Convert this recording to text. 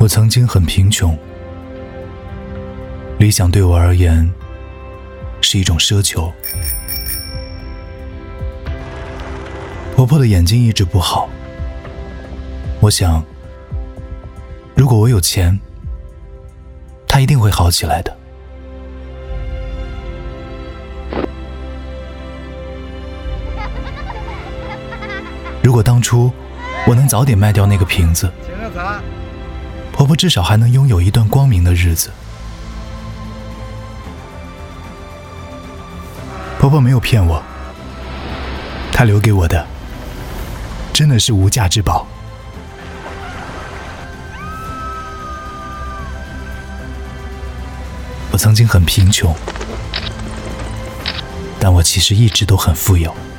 我曾经很贫穷，理想对我而言是一种奢求。婆婆的眼睛一直不好，我想，如果我有钱，她一定会好起来的。如果当初我能早点卖掉那个瓶子，婆婆至少还能拥有一段光明的日子。婆婆没有骗我，她留给我的真的是无价之宝。我曾经很贫穷，但我其实一直都很富有。